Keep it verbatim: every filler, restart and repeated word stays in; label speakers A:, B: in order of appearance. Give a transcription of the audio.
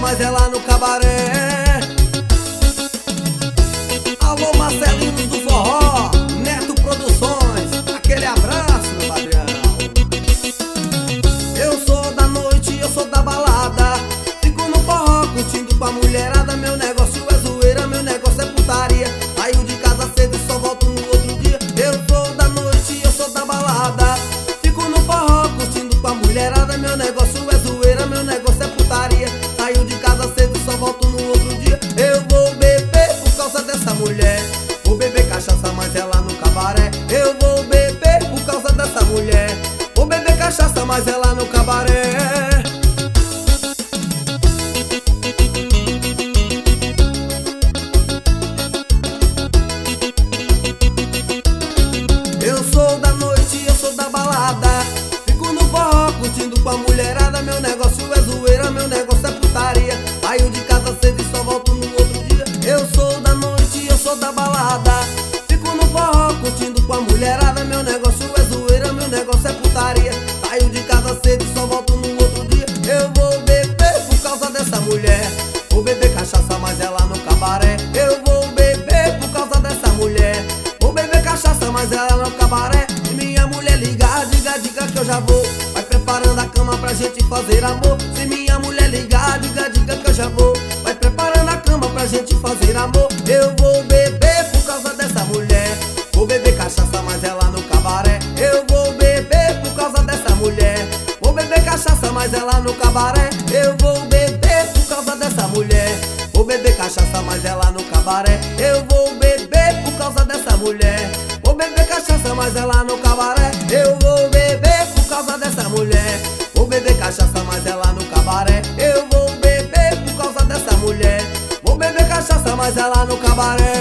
A: mas ela no cabaré. Alô Marcelinho do Forró, Neto Produções, aquele abraço, meu padrão. Eu sou da noite, eu sou da balada, fico no forró curtindo com a mulherada. Meu negócio é zoeira, meu negócio é putaria. Saio de casa cedo e só volto no outro dia. Eu sou da noite, eu sou da balada, fico no forró curtindo com a mulherada. Meu negócio é zoeira, meu negócio é putaria. Saio de casa cedo e só volto no outro dia. Eu vou beber por causa dessa mulher, vou beber cachaça, mas ela no cabaré. Eu vou beber por causa dessa mulher, vou beber cachaça, mas ela no cabaré. Eu sou da noite, eu sou da balada, fico no forró curtindo com a mulherada. Meu negócio é zoeira, meu negócio é putaria. Saio de casa cedo e só volto no outro dia. Eu sou da noite, eu sou da balada, fico no forró curtindo com a mulherada. Meu negócio é zoeira, meu negócio é putaria. Saio de casa cedo e só volto no outro dia. Eu vou beber por causa dessa mulher, vou beber cachaça, mas ela no cabaré. Eu vou beber por causa dessa mulher, vou beber cachaça, mas ela no cabaré. Se minha mulher ligar, diga, diga que eu já vou. Vai preparando a cama pra gente fazer amor. Se minha mulher ligar, diga, diga que eu já vou. Vai preparando a cama pra gente fazer amor. Eu vou beber por causa dessa mulher, vou beber cachaça, mas ela no cabaré. Eu vou beber por causa dessa mulher, vou beber cachaça, mas ela no cabaré. Eu vou beber por causa dessa mulher, vou beber cachaça, mas ela no cabaré. Eu vou beber por causa dessa mulher, vou beber cachaça, mas ela no cabaré. Eu vou beber por causa dessa mulher, vou beber cachaça, mas ela no cabaré. Eu vou beber por causa dessa mulher, vou beber cachaça, mas ela no cabaré.